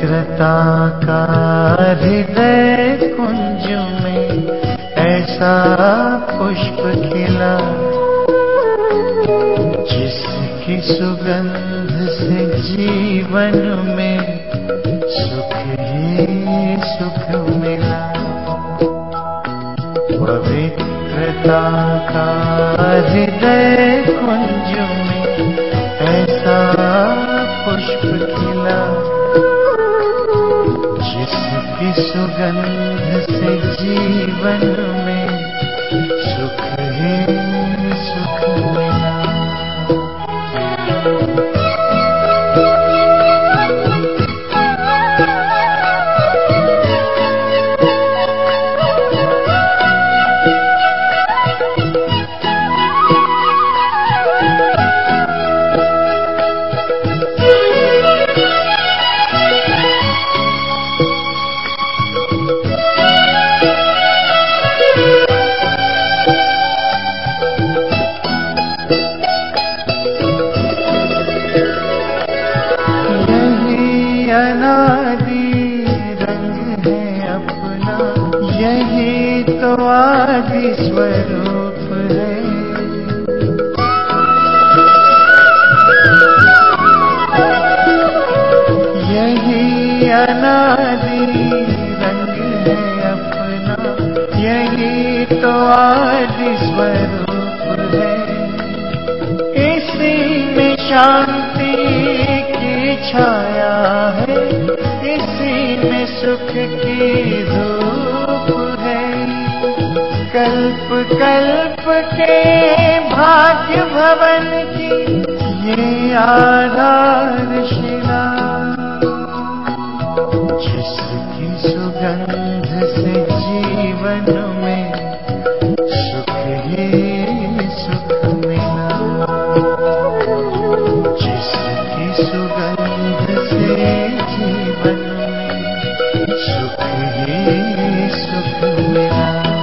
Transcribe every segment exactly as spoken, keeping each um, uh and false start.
पवित्रता का हृदय कुंज में ऐसा पुष्प खिला, जिसकी सुगंध से जीवन में सुख ही सुख मिला। पवित्रता का हृदय कुंज में ऐसा पुष्प खिला, जिसकी सुगंध से जीवन में सुख ही सुख मिला। यही तो आदि स्वरूप है, यही अनादि रंग है अपना, यही तो आदि स्वरूप है। इसी में शांति की छाया है, इसी में सुख की धूप है। कल्प कल्प के भाग्य भवन की ये आधारशिला, जिसकी सुगंध से जीवन में सुख ही सुख मिला, जिसकी सुगंध से जीवन में सुख ही सुख मिला।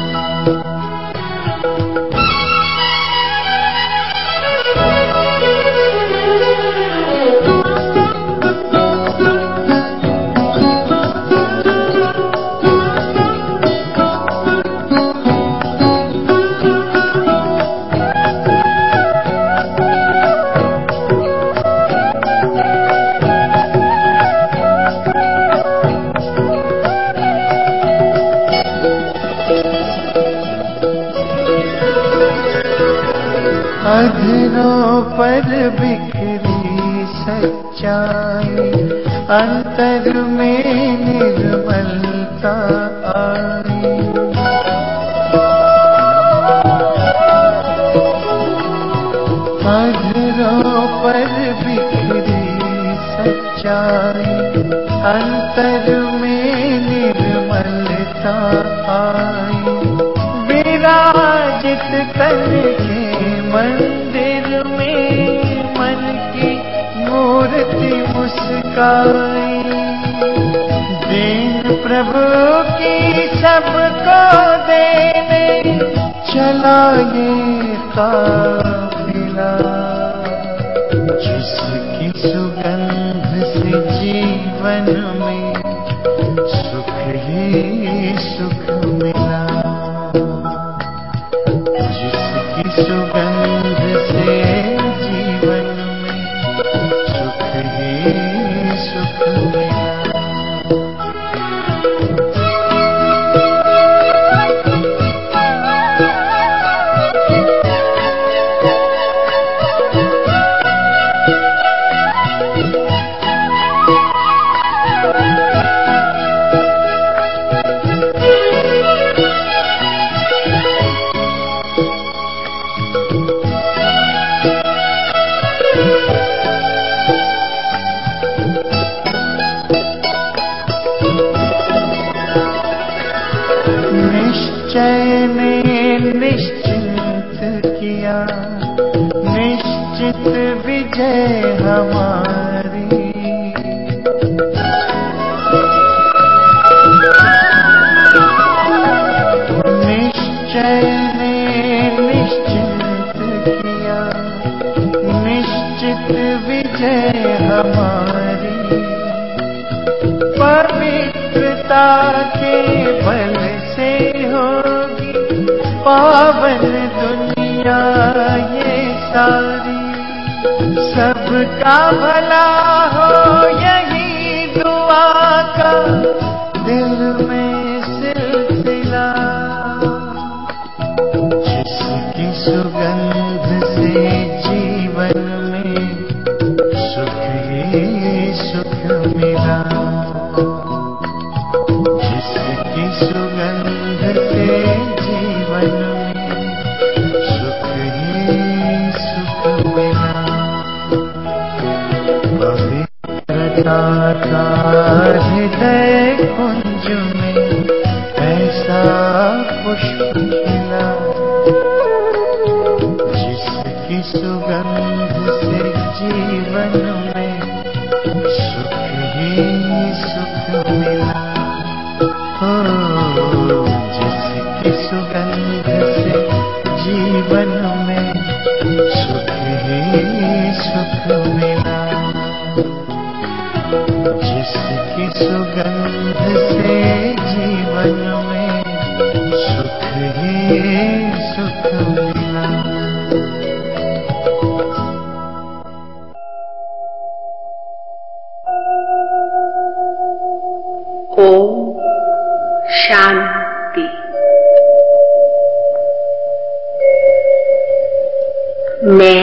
अधरों पर बिखरी सच्चाई, अंतर में निर्मलता आई। अधरों पर बिखरी सच्चाई, अंतर में निर्मलता आई। विराजित करके मंदिर में मन की मूर्ति मुस्काई, दीन प्रभु की सबको देने चला ये काफिला, जिसकी सुगंध से जीवन में सुख ही सुख मिला, जिसकी सुगंध से जीवन में सुख ही सुख मिला। निश्चय ने निश्चिंत किया, निश्चित विजय हमारी। निश्चय ने निश्चिंत किया, निश्चित विजय हमारी। पवित्रता के बल से होगी पावन दुनिया ये सारी। सबका भला हो यही दुआ का दिल में सिलसिला। जिसकी सुगंध से जीवन में सुख ही सुख मिला। जिसकी सुगंध से जीवन में सुख ही सुख मिला। पवित्रता का हृदय कुंज में ऐसा पुष्प खिला। जिसकी सुगंध से जीवन में सुख ही सुख मिला। हो जिसकी सुगंध से जीवन में सुख ही सुख मिला। जिसकी सुगंध से जीवन में सुख ही सुख मिला। ओम शांति। मैं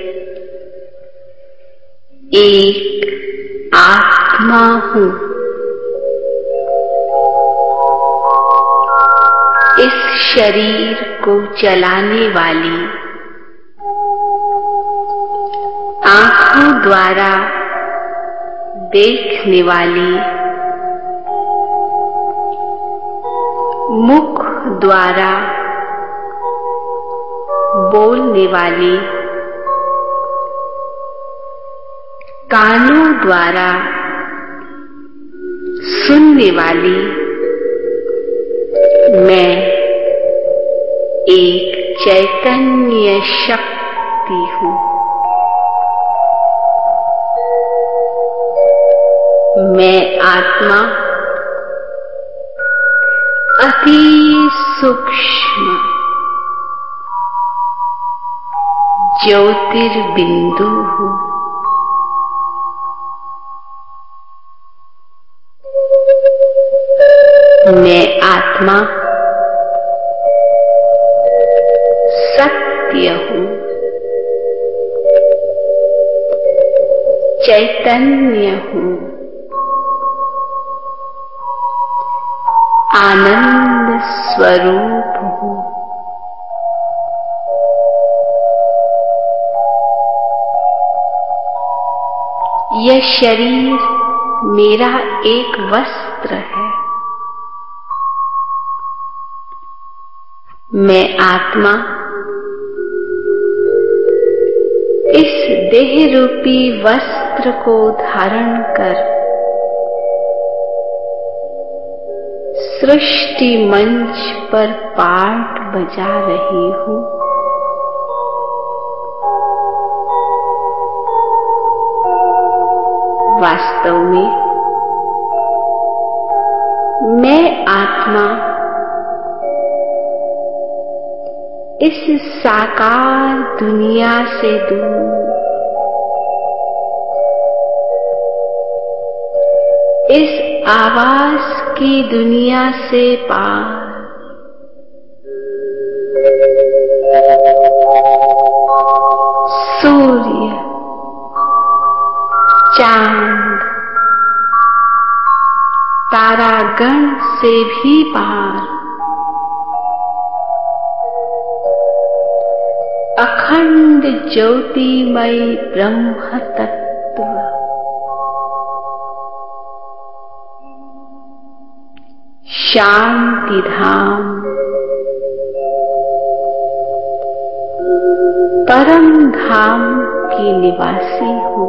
एक आत्मा हूँ। इस शरीर को चलाने वाली, आंखों द्वारा देखने वाली, मुख द्वारा बोलने वाली, कानों द्वारा सुनने वाली मैं एक चैतन्य शक्ति हूँ। मैं आत्मा अति सूक्ष्म ज्योतिर्बिंदु हूँ। मैं आत्मा सत्य हूँ, चैतन्य हूँ, आनंद स्वरूप हूँ। यह शरीर मेरा एक वस्त्र है। मैं आत्मा इस देह रूपी वस्त्र को धारण कर सृष्टि मंच पर पाठ बजा रही हूँ। वास्तव में मैं आत्मा इस साकार दुनिया से दूर, इस आवाज की दुनिया से पार, सूर्य, चांद, तारागण से भी पार, अखंड ज्योतिमयी ब्रह्म तत्व, शांति धाम, परम धाम की निवासी हूँ।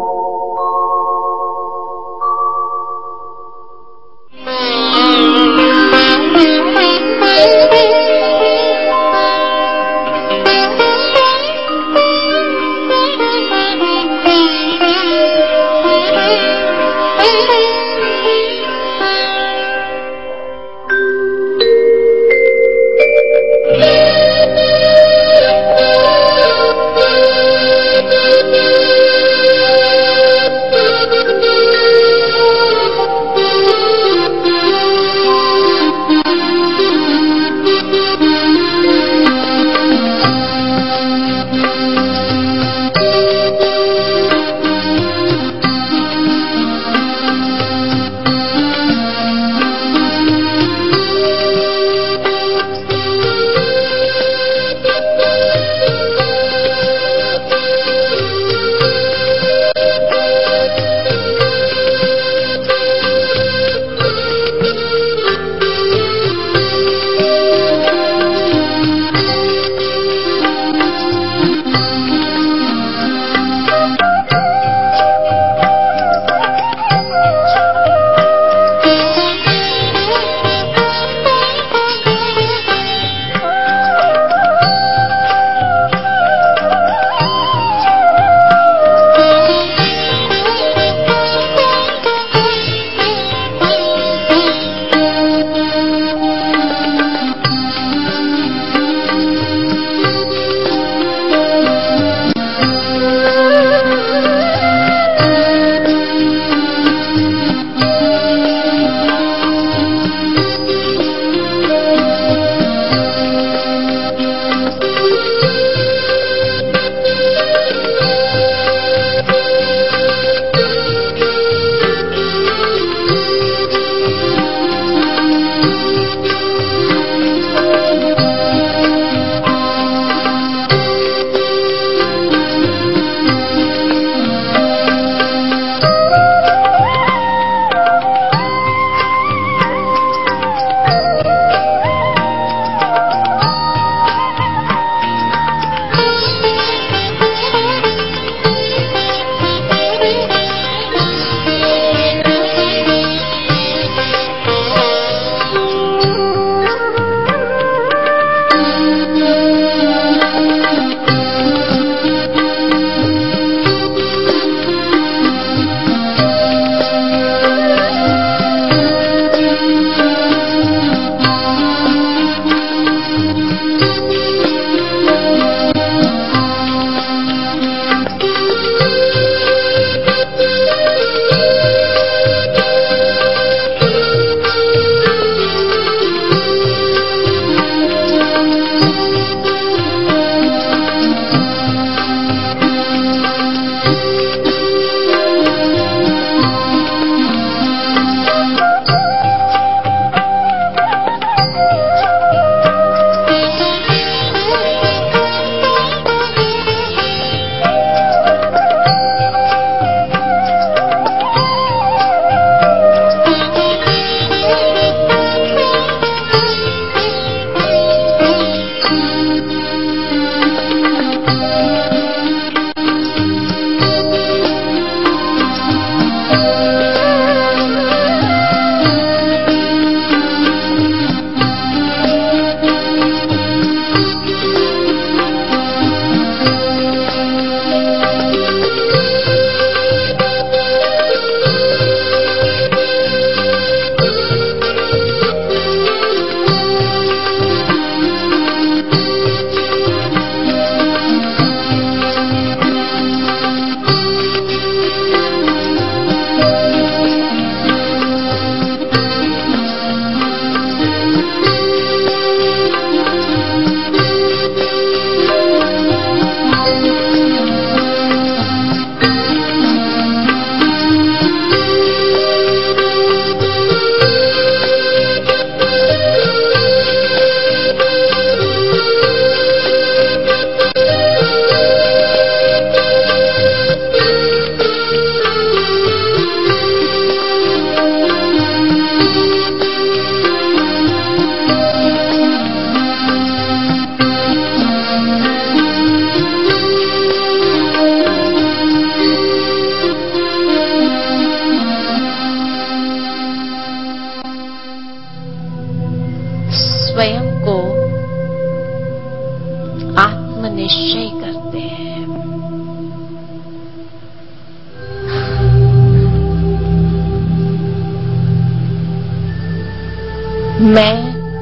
मैं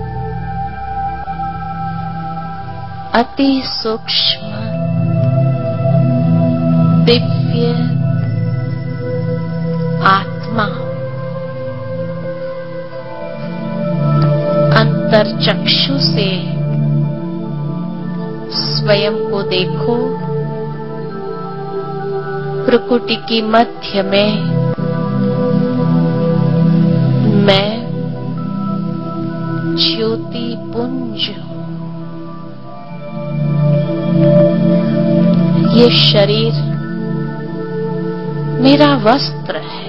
अति सूक्ष्म दिव्य आत्मा हूं। अंतरचक्षु से स्वयं को देखो। प्रकृति की मध्य में मैं ज्योति पुंज हूं। ये शरीर मेरा वस्त्र है।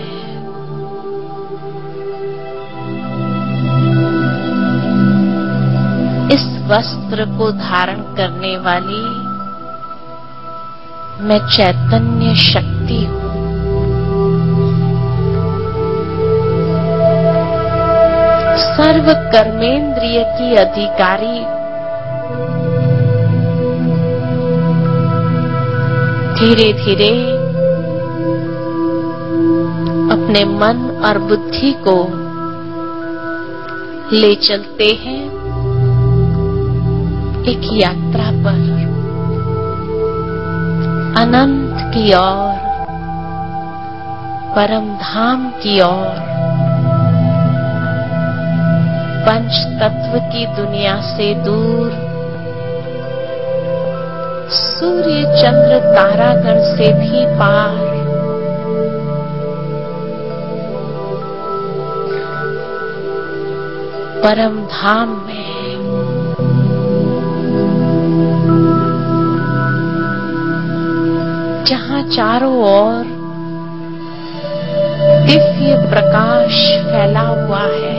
इस वस्त्र को धारण करने वाली मैं चैतन्य शक्ति हूं। सर्व कर्मेंद्रिय की अधिकारी धीरे धीरे अपने मन और बुद्धि को ले चलते हैं एक यात्रा पर, अनंत की ओर, परम धाम की ओर, पंच तत्व की दुनिया से दूर, सूर्य चंद्र तारागण से भी पार, परम धाम में जहां चारों ओर दिव्य प्रकाश फैला हुआ है।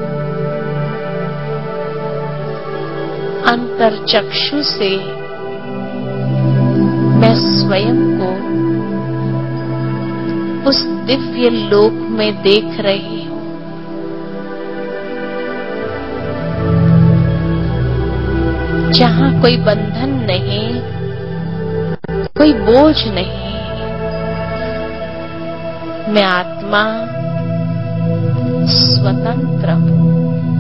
अंतरचक्षु से मैं स्वयं को उस दिव्य लोक में देख रही हूं। जहां कोई बंधन नहीं, कोई बोझ नहीं। मैं आत्मा स्वतंत्र हूं,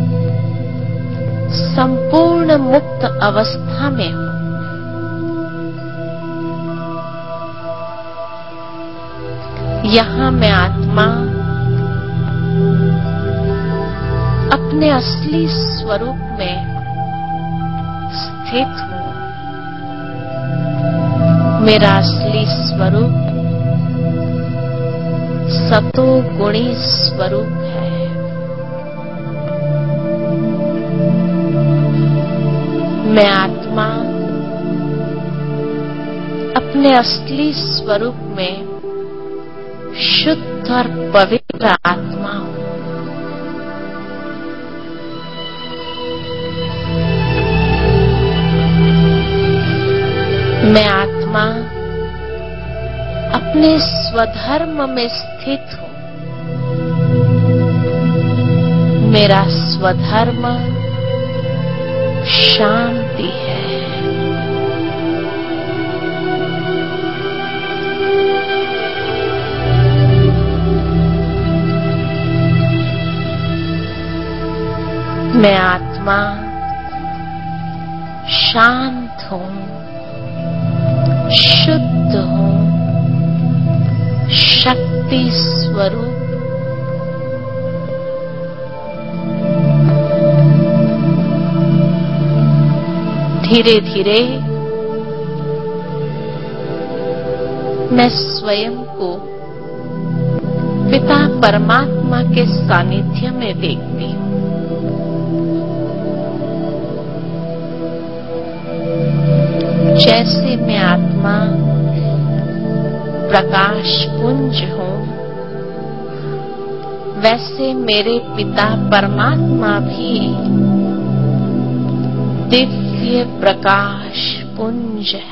संपूर्ण मुक्त अवस्था में हूं। यहां मैं आत्मा अपने असली स्वरूप में स्थित हूं। मेरा असली स्वरूप सतो गुणी स्वरूप है। मैं आत्मा अपने असली स्वरूप में शुद्ध और पवित्र आत्मा हूं। मैं आत्मा अपने स्वधर्म में स्थित हूं। मेरा स्वधर्म शांति है। मैं आत्मा शांत हूं, शुद्ध हूं, शक्ति स्वरूप। धीरे धीरे मैं स्वयं को पिता परमात्मा के सानिध्य में देखती हूं। जैसे मैं आत्मा प्रकाश पुंज हूं, वैसे मेरे पिता परमात्मा भी दिव्य प्रकाश पुंज है।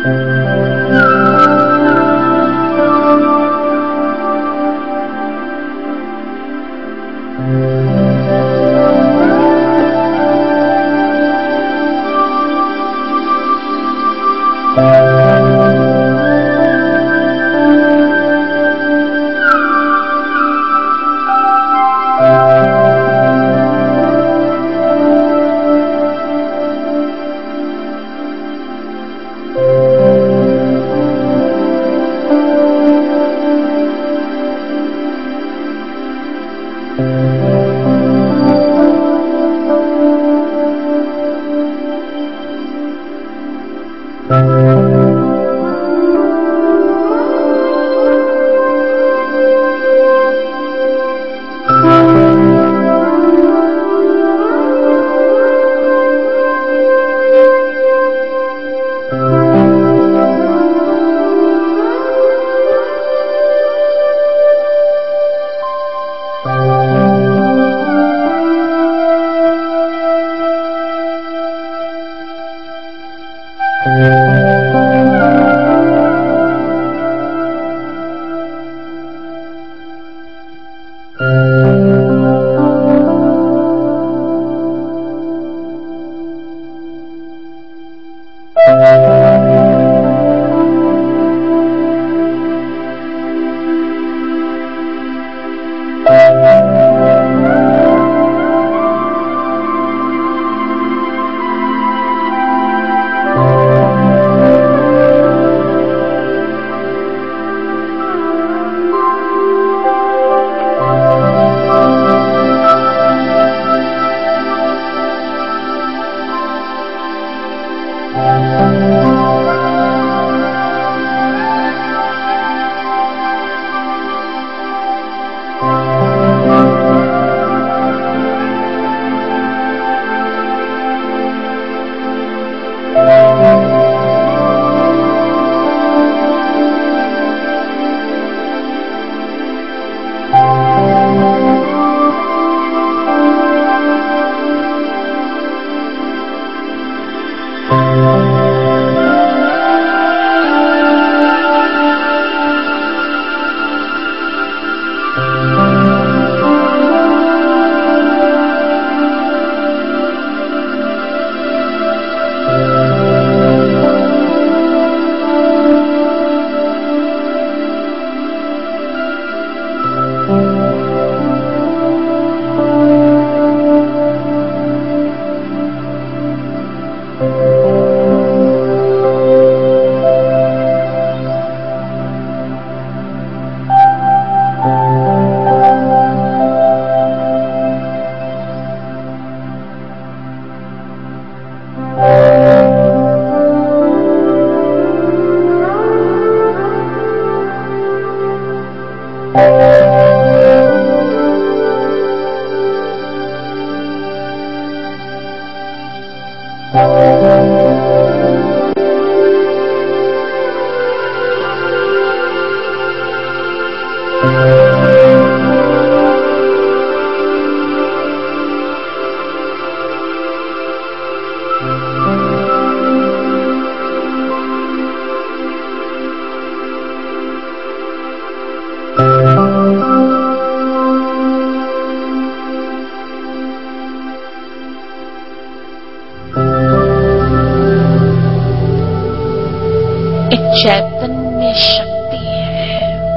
चैतन्य शक्ति है,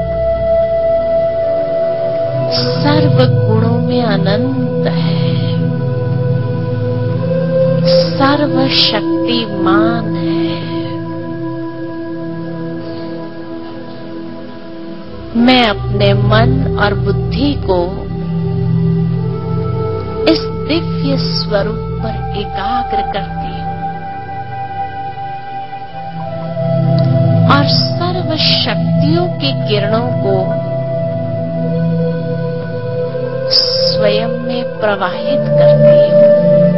सर्व गुणों में अनंत है, सर्व शक्तिमान है। मैं अपने मन और बुद्धि को इस दिव्य स्वरूप पर एकाग्र करती हूँ और सर्व शक्तियों की किरणों को स्वयं में प्रवाहित करती हूँ।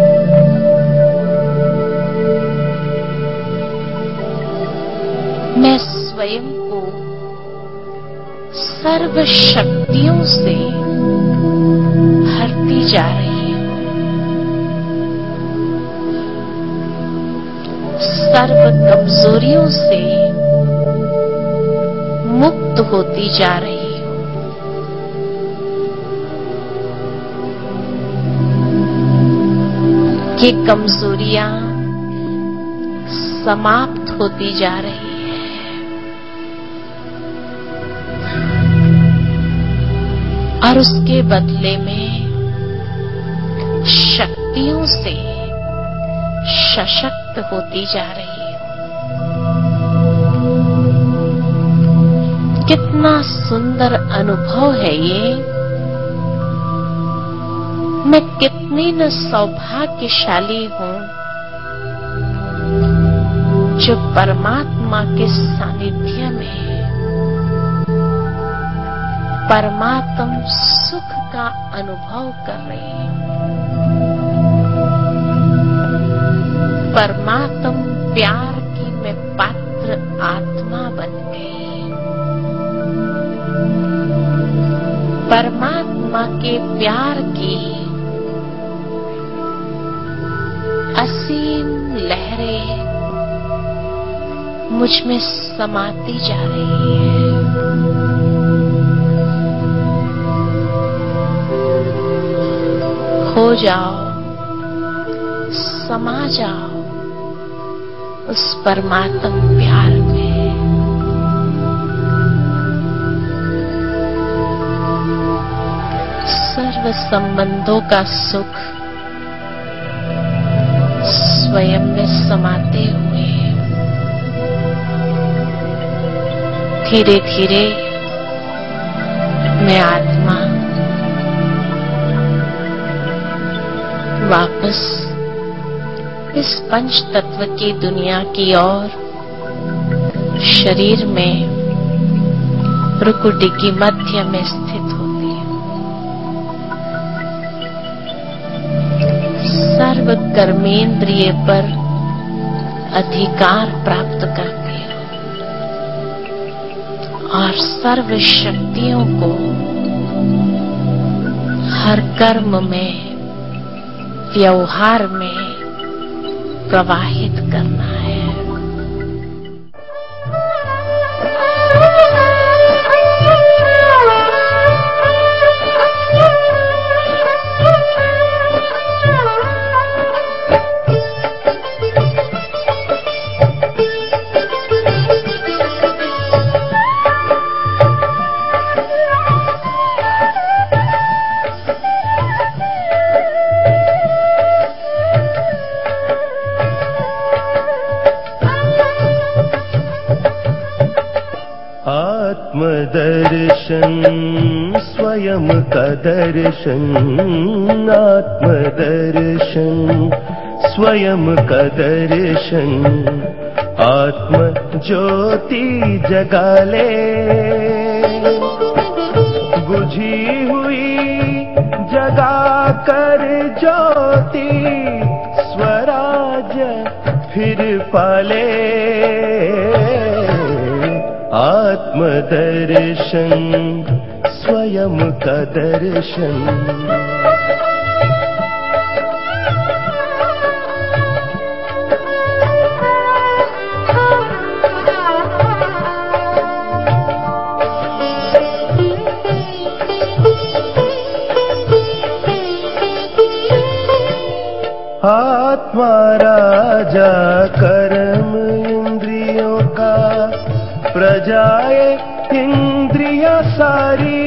मैं स्वयं को सर्व शक्तियों से भरती जा रही हूँ। सर्व कमजोरियों से मुक्त होती जा रही हो। ये कमजोरियां समाप्त होती जा रही है। और उसके बदले में शक्तियों से सशक्त होती जा रही है। कितना सुंदर अनुभव है ये। मैं कितनी न सौभाग्यशाली हूं जो परमात्मा के सानिध्य में परमात्म सुख का अनुभव कर रही हूं। परमात्म प्यार की मैं पात्र आत्मा बन गई। परमात्मा के प्यार की असीम लहरें मुझ में समाती जा रही है। हो जाओ, समा जाओ उस परमात्म प्यार में। सर्व संबंधों का सुख स्वयं में समाते हुए धीरे धीरे मैं आत्मा वापस इस पंच तत्व की दुनिया की ओर शरीर में भ्रुकुटी की मध्य में स्थित होती है। सर्व कर्मेंद्रिय पर अधिकार प्राप्त करती हूँ और सर्व शक्तियों को हर कर्म में व्यवहार में प्रवाहित करना है। आत्मदर्शन स्वयं का दर्शन, आत्मदर्शन स्वयं का दर्शन, आत्म ज्योति जगा ले। बुझी हुई जगा कर ज्योति स्वराज फिर पाले। आत्मदर्शन स्वयं का दर्शन। आत्मा राजा कर्म इंद्रियों का, प्रजाए इंद्रिया सारी।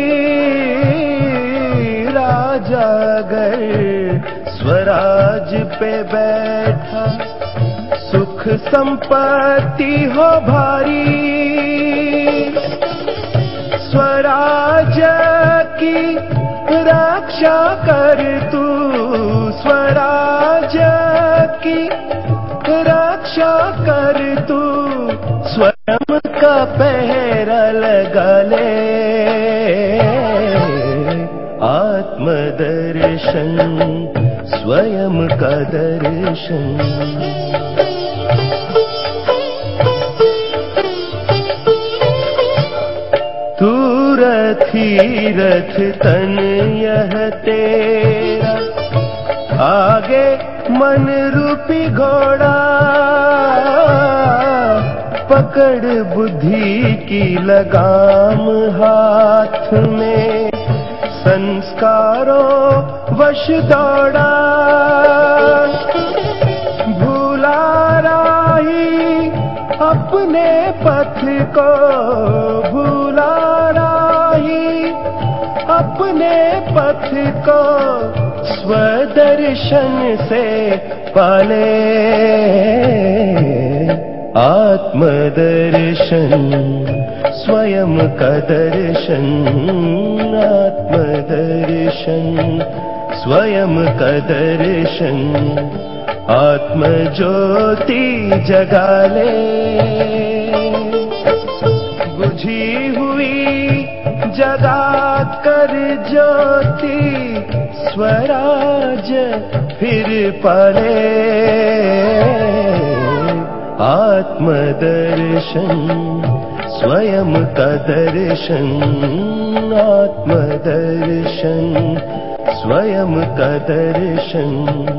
राजा अगर स्वराज पे बैठा, सुख संपत्ति हो भारी। स्वराज की रक्षा कर तू, स्वराज की रक्षा कर तू, स्वयं का पहरा लगा ले। आत्मदर्शन स्वयं का दर्शन। तू रथी रथ तन यह तेरा, आगे मन रूपी घोड़ा। पकड़ बुद्धि की लगाम हाथ में, संस्कारों वश दौड़ा भूला राही अपने पथ को, भूला राही अपने पथ को, स्वदर्शन से पाले आत्मदर्शन, स्वयं का दर्शन, आत्मदर्शन, स्वयं का दर्शन, आत्म ज्योति जगा ले। बुझी हुई जगा कर ज्योति, स्वराज फिर पाले आत्मदर्शन, स्वयं का दर्शन, आत्मदर्शन, स्वयं का दर्शन।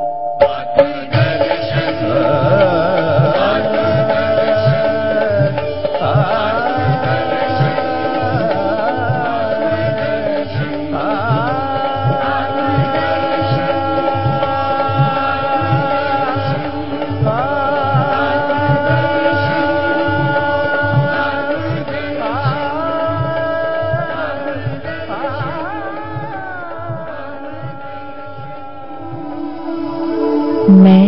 मैं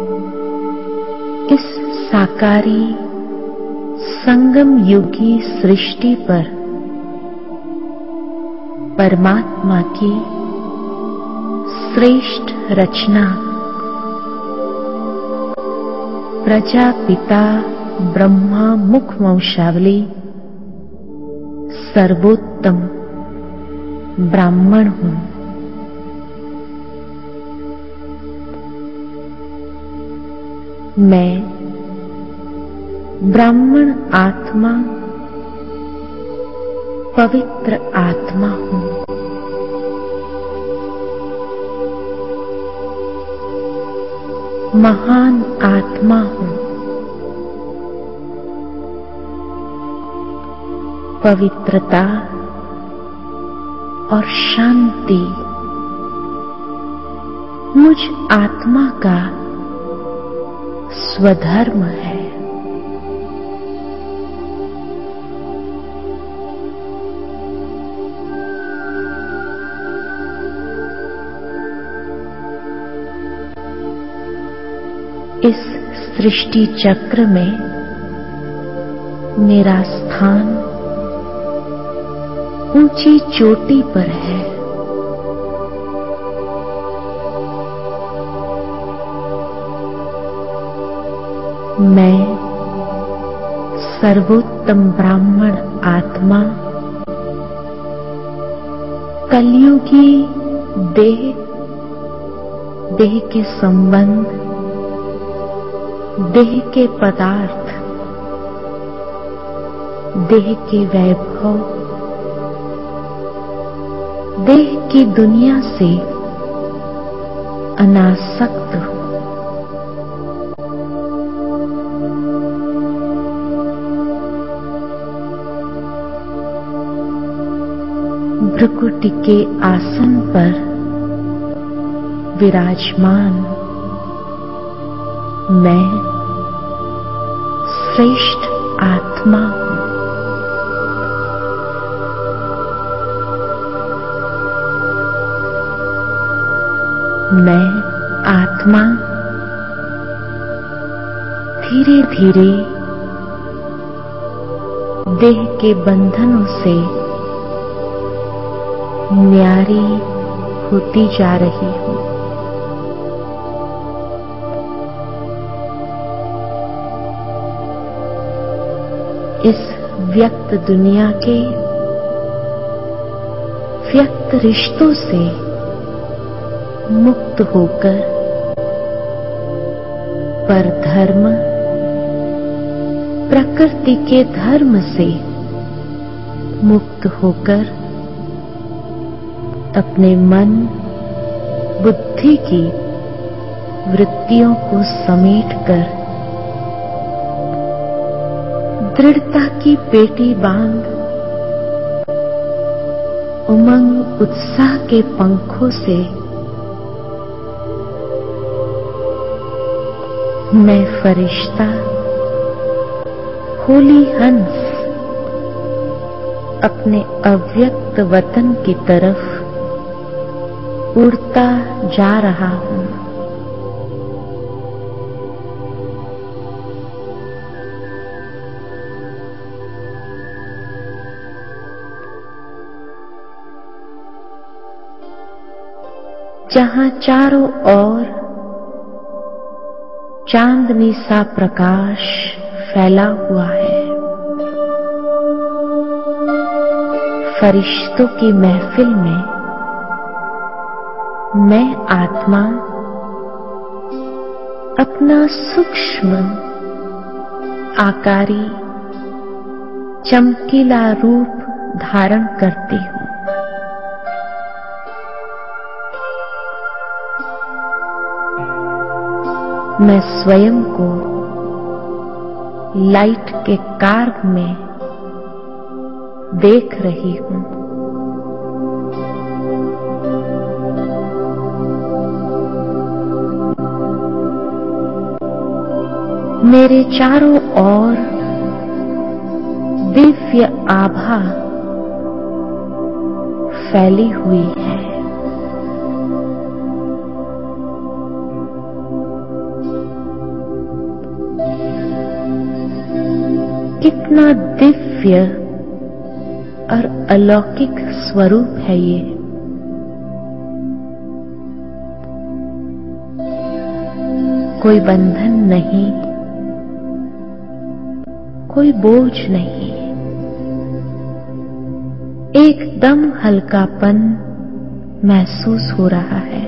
इस साकारी संगम युगी सृष्टि पर परमात्मा की श्रेष्ठ रचना प्रजापिता ब्रह्मा मुख वंशावली सर्वोत्तम ब्राह्मण हूं। मैं ब्राह्मण आत्मा, पवित्र आत्मा हूं। महान आत्मा हूं। पवित्रता और शांति मुझ आत्मा का स्वधर्म है। इस सृष्टि चक्र में मेरा स्थान ऊंची चोटी पर है। मैं सर्वोत्तम ब्राह्मण आत्मा कलयुगी देह, देह के संबंध, देह के पदार्थ, देह के वैभव, देह की दुनिया से अनासक्त हूं। भ्रुकुटी के आसन पर विराजमान मैं श्रेष्ठ आत्मा हूं। मैं आत्मा धीरे धीरे देह के बंधनों से न्यारी होती जा रही हूं। इस व्यक्त दुनिया के व्यक्त रिश्तों से मुक्त होकर पर धर्म, प्रकृति के धर्म से मुक्त होकर अपने मन, बुद्धि की वृत्तियों को समेटकर दृढ़ता की पेटी बांध उमंग उत्साह के पंखों से मैं फरिश्ता होली हंस अपने अव्यक्त वतन की तरफ उड़ता जा रहा हूं। जहां चारों ओर चांदनी सा प्रकाश फैला हुआ है, फरिश्तों की महफिल में मैं आत्मा अपना सूक्ष्म आकारी चमकीला रूप धारण करती हूं। मैं स्वयं को लाइट के कार्व में देख रही हूं। मेरे चारों ओर दिव्य आभा फैली हुई है। कितना दिव्य और अलौकिक स्वरूप है ये। कोई बंधन नहीं, कोई बोझ नहीं, एकदम हल्कापन महसूस हो रहा है।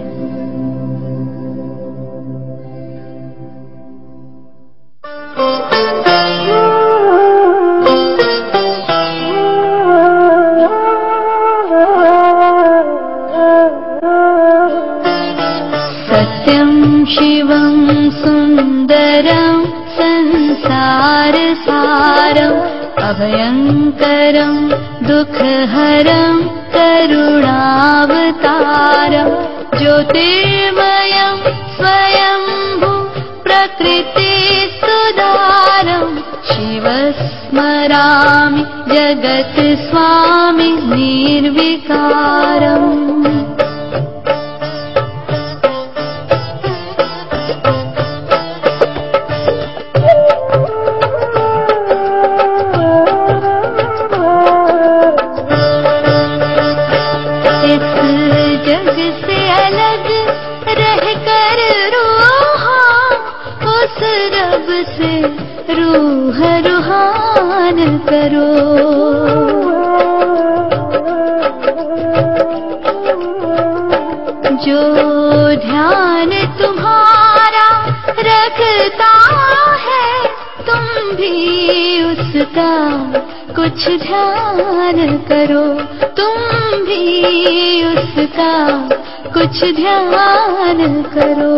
शिवं सुंदरं संसारसारं अभयंकरं दुःखहरं करुणावतारं ज्योतिर्मयं स्वयंभू प्रकृतिसुधारं शिवस्मरामि जगत्स्वामि निर्विकारम्। करो जो ध्यान तुम्हारा रखता है, तुम भी उसका कुछ ध्यान करो, तुम भी उसका कुछ ध्यान करो।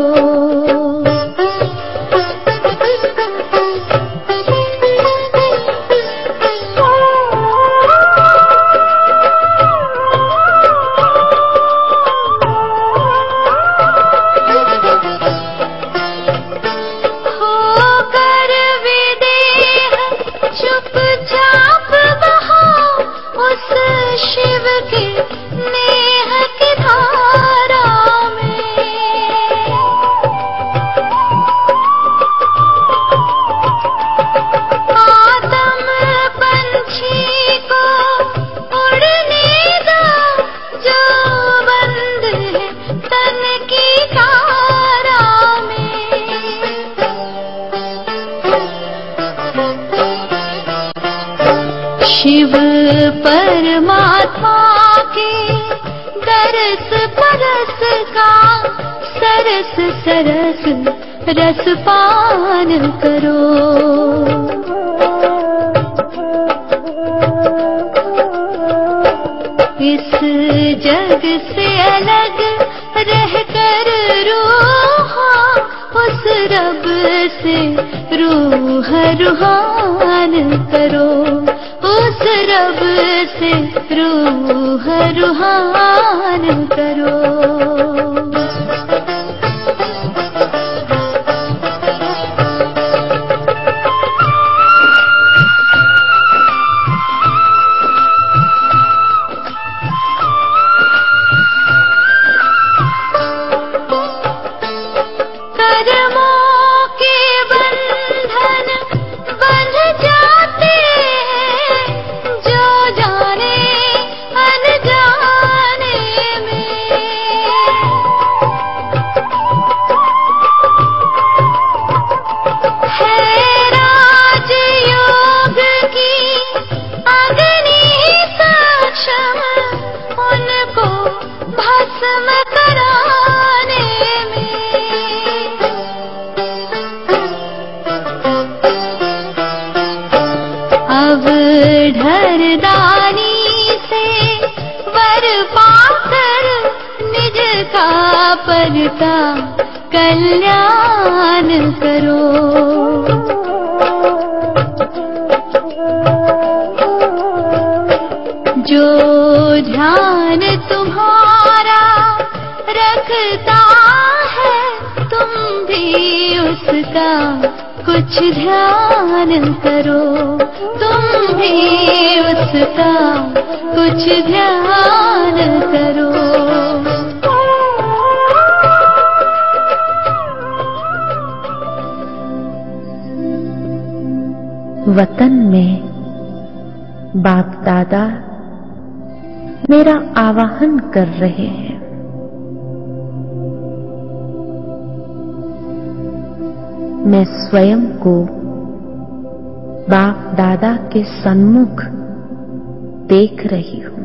शिव परमात्मा के दरस परस का सरस सरस रस पान करो। इस जग से अलग रहकर रूह उस रब से रूह रूहान करो, उस रब से रूह रूहान करो। ढरदानी से वर पाकर निज का परता कल्याण करो। जो ध्यान तुम्हारा रखता है, तुम भी उसका कुछ ध्यान करो, तुम भी उसका कुछ ध्यान करो। वतन में बाप दादा मेरा आवाहन कर रहे हैं। मैं स्वयं को बाप दादा के सन्मुख देख रही हूं।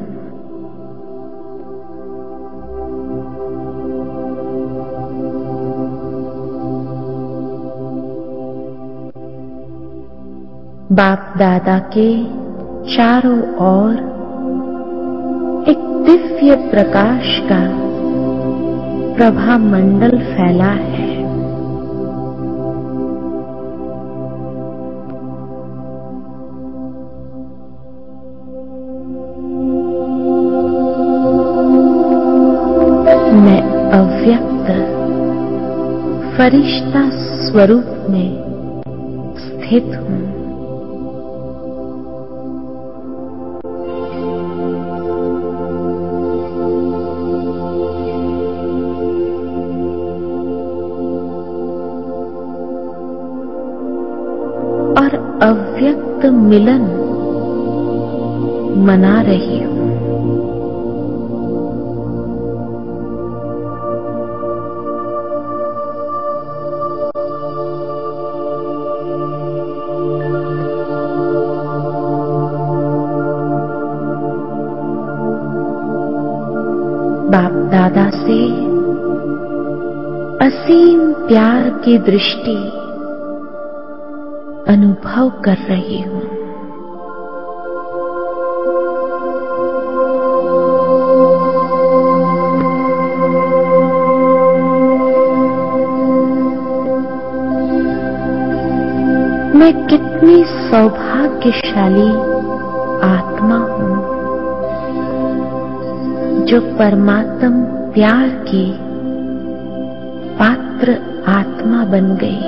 बाप दादा के चारों ओर एक दिव्य प्रकाश का प्रभा मंडल फैला है। मैं अव्यक्त फरिश्ता स्वरूप में स्थित हूं। और अव्यक्त मिलन मना रही हूं। बाप दादा से असीम प्यार की दृष्टि अनुभव कर रही हूं। मैं कितनी सौभाग्यशाली आत्मा हूं जो परमात्म प्यार की पात्र आत्मा बन गई।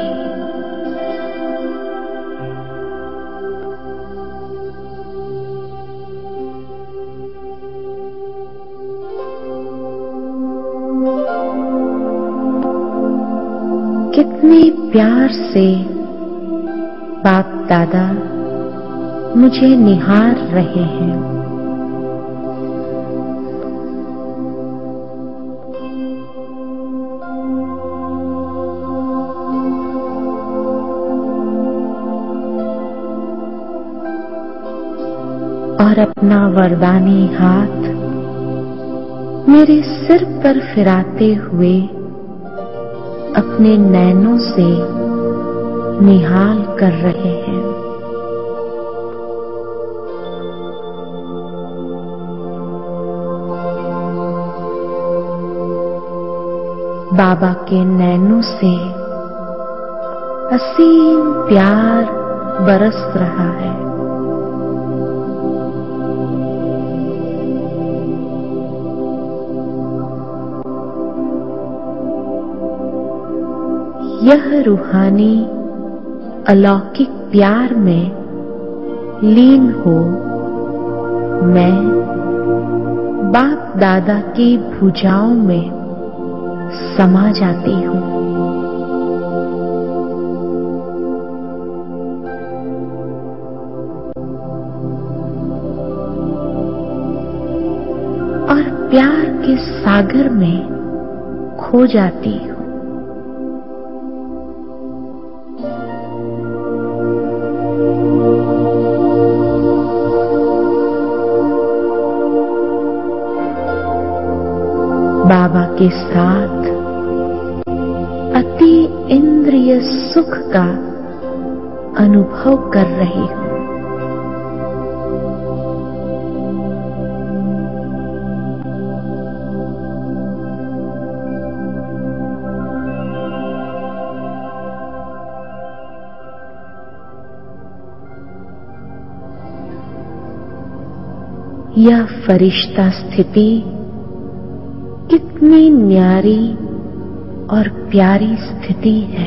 कितने प्यार से बाप दादा मुझे निहार रहे हैं। और अपना वरदानी हाथ मेरे सिर पर फिराते हुए अपने नैनों से निहाल कर रहे हैं। बाबा के नैनों से असीम प्यार बरस रहा है। यह रूहानी अलौकिक प्यार में लीन हो मैं बाप दादा की भुजाओं में समा जाती हूँ। और प्यार के सागर में खो जाती हूँ। बाबा के साथ अति इंद्रिय सुख का अनुभव कर रही हूं। यह फरिश्ता स्थिति कितनी न्यारी और प्यारी स्थिति है।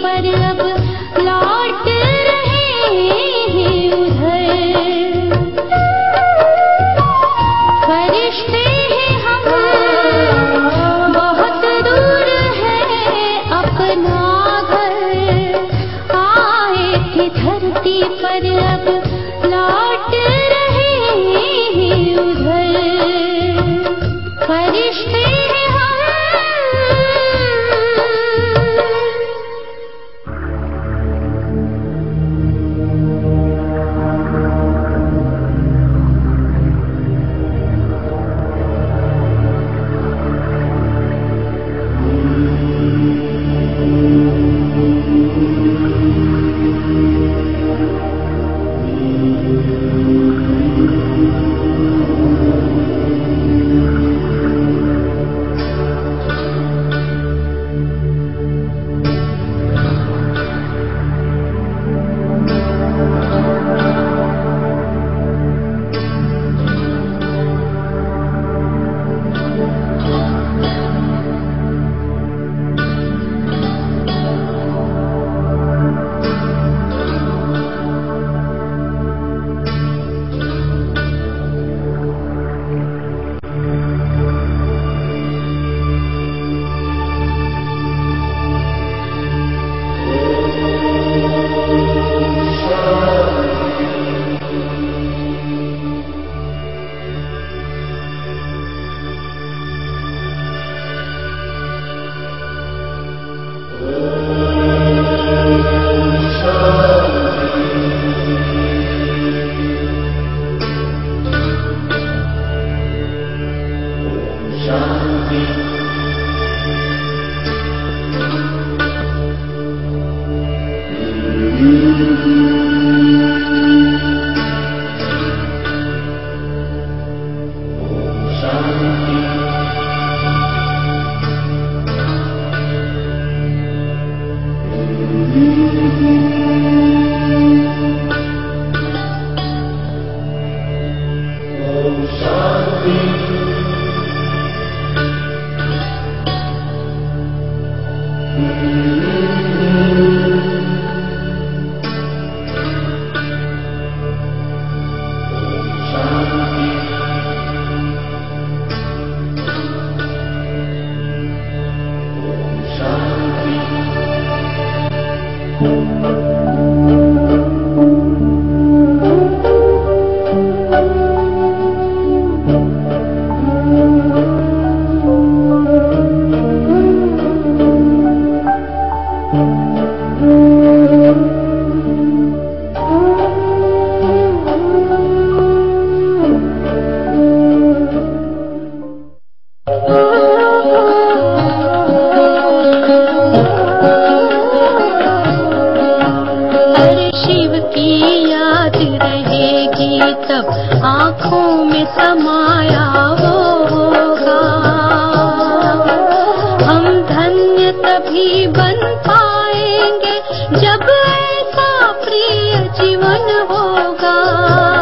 पर अब लौट रहे हैं उधर। फरिश्ते हैं हम, बहुत दूर है अपना घर। आए थे धरती पर अब लौट रहे हैं उधर। फरिश्ते हैं हम। जब ऐसा प्रिय जीवन होगा।